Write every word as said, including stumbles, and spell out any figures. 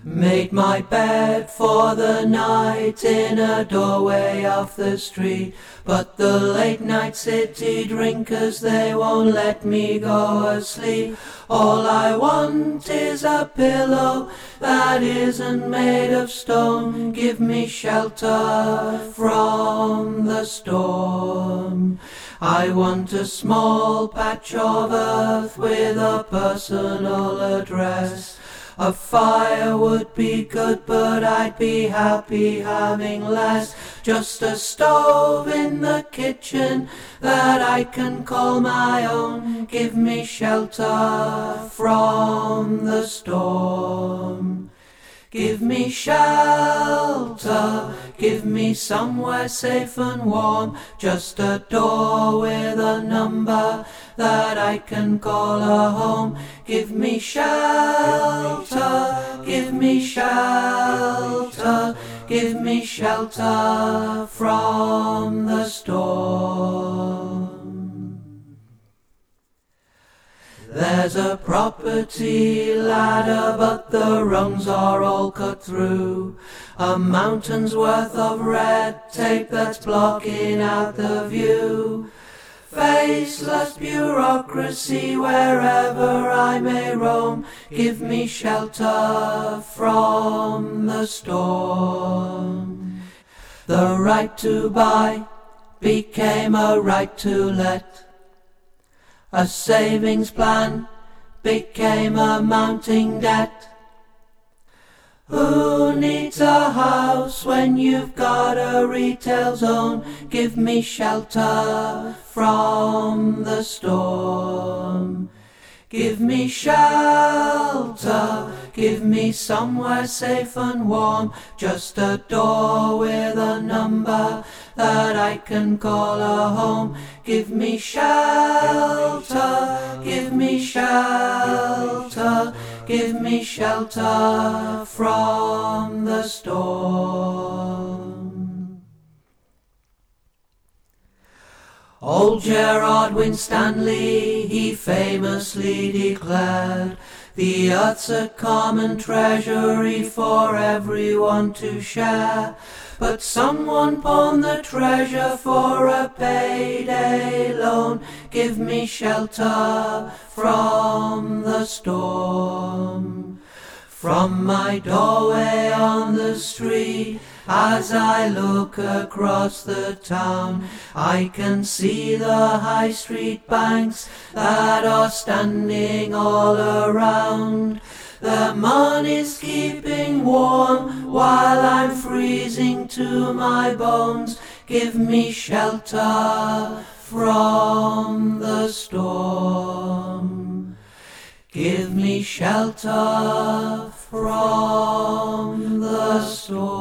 Made my bed for the night in a doorway off the street, but the late night city drinkers, they won't let me go asleep. All I want is a pillow that isn't made of stone. Give me shelter from the storm. I want a small patch of earth with a personal address. A fire would be good, but I'd be happy having less. Just a stove in the kitchen that I can call my own. Give me shelter from the storm. Give me shelter, give me somewhere safe and warm. Just a door with a number that I can call a home. Give me shelter, give me shelter, give me shelter from the storm. There's a property ladder, but the rungs are all cut through. A mountain's worth of red tape that's blocking out the view. Faceless bureaucracy, wherever I may roam, give me shelter from the storm. The right to buy became a right to let. A savings plan became a mounting debt. Who needs a house when you've got a retail zone? Give me shelter from the storm. Give me shelter, give me somewhere safe and warm. Just a door with a number that I can call a home. Give me shelter, give me shelter, give me shelter from the storm. Old Gerard Winstanley, he famously declared, the earth's a common treasury for everyone to share. But someone pawned the treasure for a payday loan. Give me shelter from the storm. From my doorway on the street, as I look across the town, I can see the high street banks that are standing all around. The money's keeping warm while I'm freezing to my bones. Give me shelter from the storm. Give me shelter from the storm.